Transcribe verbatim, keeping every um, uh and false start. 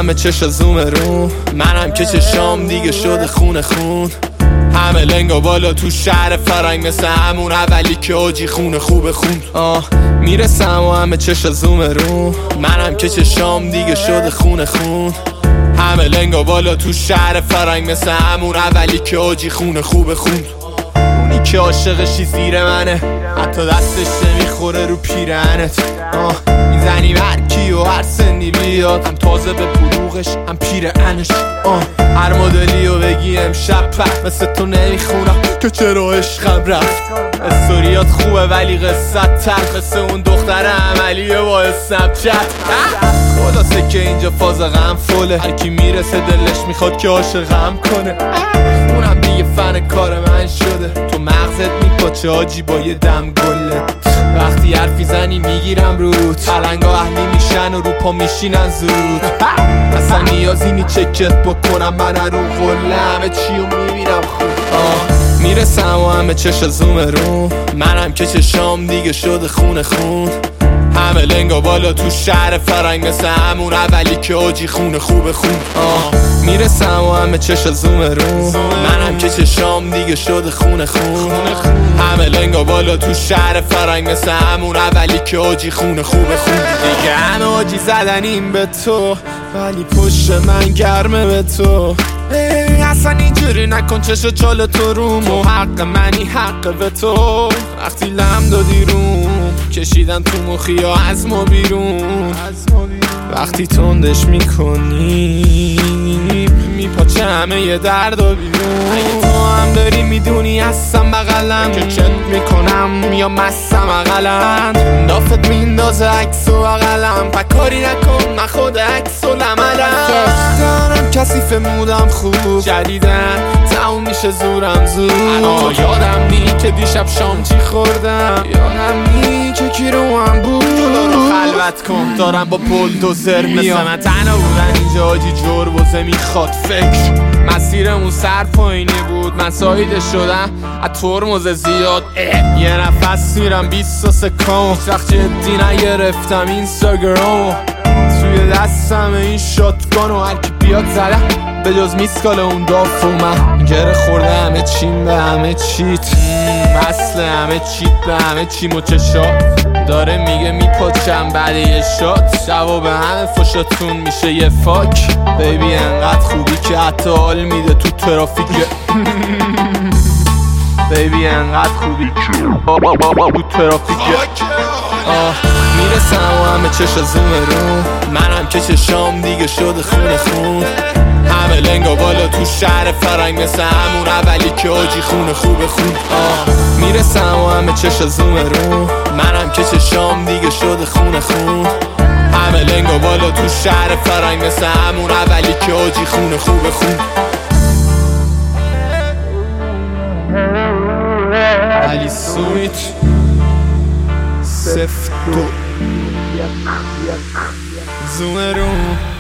همه چش زوم رو منم که چشام دیگه شده خونه خون. همه لنگا بالا تو شهر فرنگ مثل همون اولی که آجی خونه خوب خون. آه میرسم و همه چش زوم رو منم که چشام دیگه شده خونه خون. همه لنگا بالا تو شهر فرنگ مثل همون اولی که آجی خونه خوب خون. اونی که عاشقشی زیر منه حتی دستش نمیخوره رو پیرنت. آه میزنی برکی و هر سنی بیاد هم تازه به بلوغش هم پیرنش. آه هر مدلی رو بگی امشب پخ مثل تو نمیخونم که چرا عشقم رفت. استوریات خوبه ولی قصت تلخ مثل اون دختر عملیه با اسنپ چت. خلاصه که اینجا فاز غم فوله هرکی میرسه دلش میخواد که عاشقم کنه. اونم دیگه فن کار من شده تو مغزت میپاچه آجی با یه دم گله. وقتی حرفی زنی میگیرم روت پلنگا اهلی میشن و رو پا میشینن زود. اصلا نیازی نی چکت بکنم من رو قله همه چیو میبینم خوب. آه میرسم و همه چش زوم رو منم که چشام دیگه شده خونه خون. همه لنگا بالا تو شهر فرنگ مثل همون اولی که آجی خونه خوب خون. آه میرسم و همه چش زوم رو منم که چشام دیگه شده خونه خون. همه لنگا بالا تو شهر فرنگ مثل همون اولی که آجی خونه خوب خون. دیگه همه آجی زدنیم به تو ولی پشت من گرمه به تو. اصلا اینجوری نکن چشو چال تو روم و حق منی حق به تو. وقتی لم دادی روم کشیدن تو مخی یا از ما بیرون. وقتی تندش میکنی میپاچه همه یه درد و بیرون. اگه تو هم داری میدونی هستم بغلم که چت میکنم یا مستم اقلند. دافت میندازه عکس و اقلم پکاری نکن من خود عکس و لملم. دارم کسیف مودم خوب جدیدن تموم میشه زورم زود. یادم نی که دیشب شام چی خوردم یادم نی که کی رو هم بود. رو خلوت کن دارم با بولدوزر مثل من تنها بودن اینجا آجی جربوزه میخواد فکر. مسیرمون سر پایینی بود من سایده شدم از ترمز زیاد. یه نفس میرم بیست و سکام هیچ وقت جدی نگرفتم اینستاگرام. توی دستم این شاتگان و هرکی بیاد زده به جز میسکال اون داف و من گره خورده همه چیم به همه چیت. مثل همه چیت به همه چیم و چشات داره میگه میپاچم بعد یه شات. جواب همه فشاتون میشه یه فاک. بیبی انقدر خوبی که حتی حال میده تو ترافیک. بیبی انقدر خوبی که تو ترافیک. آه میرسم و همه چش زوم رو منم که چشام دیگه شده خونه خون. همه لنگا بالا تو شهر فرنگ مثل همون اولی که آجی خونه خوب خون. آه میرسم و همه چش زوم رو منم که چشام دیگه شده خونه خون. همه لنگا بالا تو شهر فرنگ مثل همون اولی که آجی خونه خوب خون. علی سویت سفت زوم رو